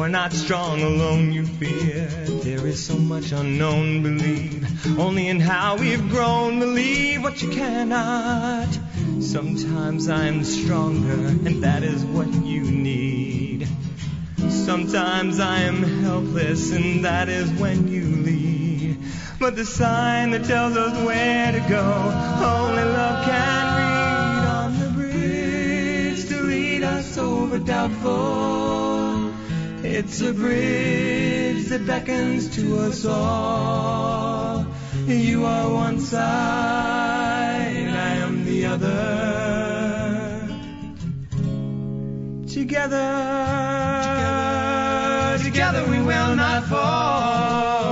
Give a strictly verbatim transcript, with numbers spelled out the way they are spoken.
are not strong alone, you fear. There is so much unknown, believe. Only in how we've grown, believe what you cannot. Sometimes I'm stronger, and that is what you need. Sometimes I am helpless, and that is when you lead. But the sign that tells us where to go, only love can read. On the bridge to lead us over doubtful. It's a bridge that beckons to us all. You are one side, I am the other. Together, together, together we will not fall.